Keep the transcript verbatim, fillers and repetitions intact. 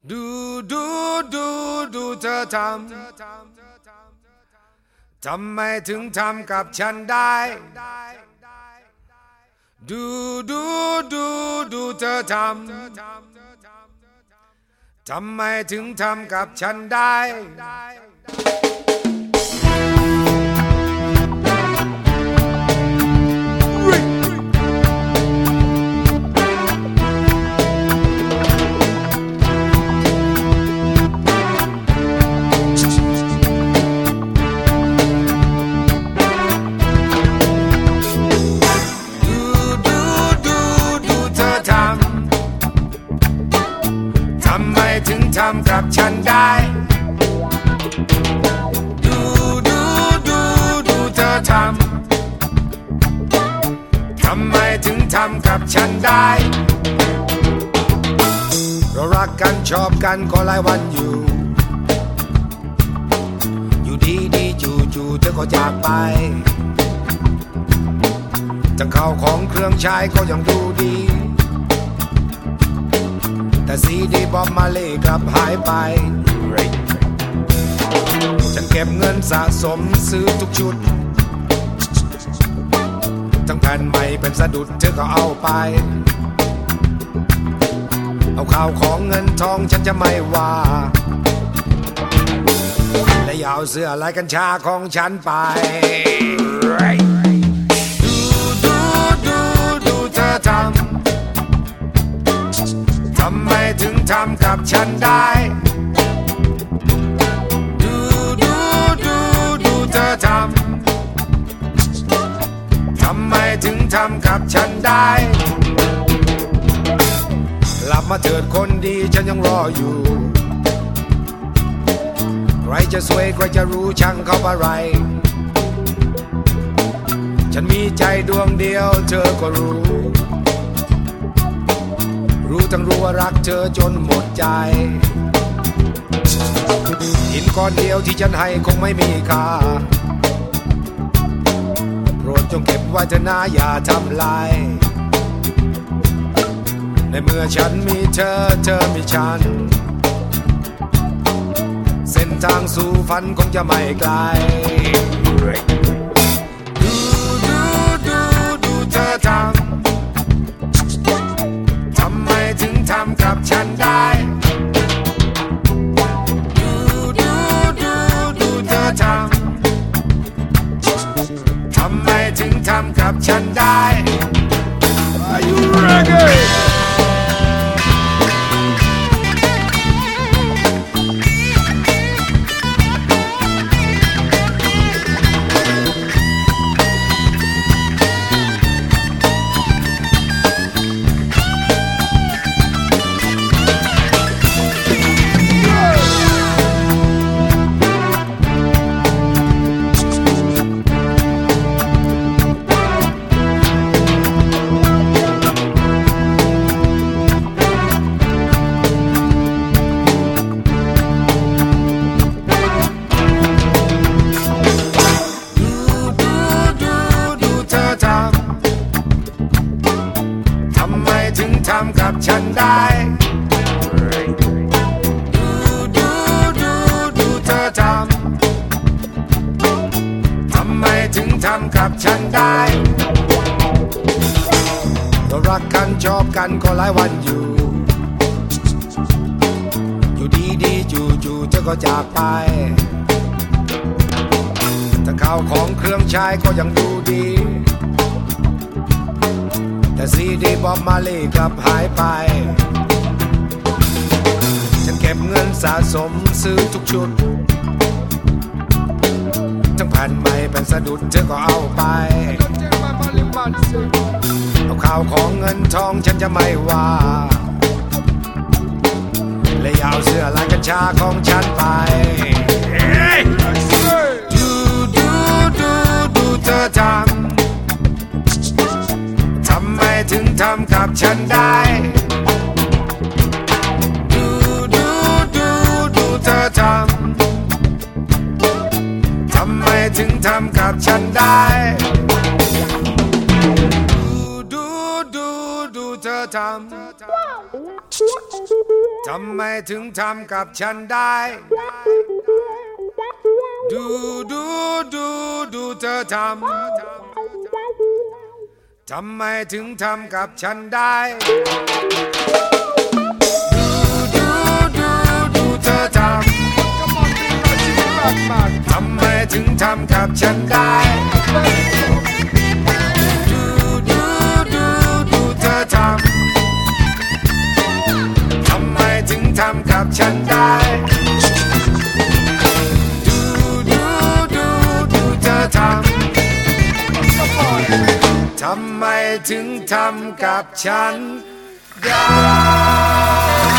ดูดูดูดูเธอทำทำไมถึงทำกับฉันได้ดูดูดูดูเธอทำทำไมถึงทำกับฉันได้ทำกับฉันได้ดูดูดูดูเธอทำทำไมถึงทำกับฉันได้เรารักกันชอบกันก็หลายวันอยู่อยู่ดีดีจู่จู่เธอก็จากไปทั้งข้าวของเครื่องใช้ก็ยังดูดีแต่ซีดีบ๊อบมาเล่กลับหายไปฉันเก็บเงินสะสมซื้อทุกชุดทั้งแผ่นใหม่เป็นสะดุดเธอก็เอาไปเอาข่าวของเงินทองฉันจะไม่ว่าและอย่าเอาเสื้อลายกัญชาของฉันไปดูดูดูดูเธอทำทำไมถึงทำกับฉันได้ดูดูดูดูเธอทำทำไมถึงทำกับฉันได้กลับมาเถิดคนดีฉันยังรออยู่ใครจะสวยใครจะรู้ช่างเขาอะไรฉันมีใจดวงเดียวเธอก็รู้รู้ทั้งรู้ว่ารักเธอจนหมดใจหินก้อนเดียวที่ฉันให้คงไม่มีค่าโปรดจงเก็บไว้เถอะนะอย่าทำลายในเมื่อฉันมีเธอเธอมีฉันเส้นทางสู่ฝันคงจะไม่ไกลดูดูดูดูเธอทำถึงทำกับฉันได้ดูดูดูดูเธอทำทำไมถึงทำกับฉันได้ Are you ready?ทำกับฉันได้ดูดูดูดูเธอทำทำไมถึงทำกับฉันได้เรารักกันชอบกันก็หลายวันอยู่อยู่ดีดีจู่จู่เธอก็จากไปทั้งข้าวของเครื่องใช้ก็ยังดูดีแต่ซีดีบ๊อบมาเล่กลับหายไปฉันเก็บเงินสะสมซื้อทุกชุดทั้งแผ่นใหม่เป็นสะดุดเธอก็เอาไปเอาข่าวของเงินทองฉันจะไม่ว่าและอย่าเอาเสื้อลายกัญชาของฉันไปดูดูดูดูเธอทำทำไมถึงทำกับฉันได้ดูดูดูดูเธอทำทำไมถึงทำกับฉันได้ดูดูดูดูเธอทำททำไมถึงทำกับฉันได้ดูดูดูดูเธอทำทำไมถึงทำกับฉันได้ดูดูดูดูเธอทำทำไมถึงทำกับฉันได้ดูดูดูดูเธอทำทำไมถึงทำกับฉันได้ดูดูดูดูเธอทำทำไมถึงทำกับฉันได้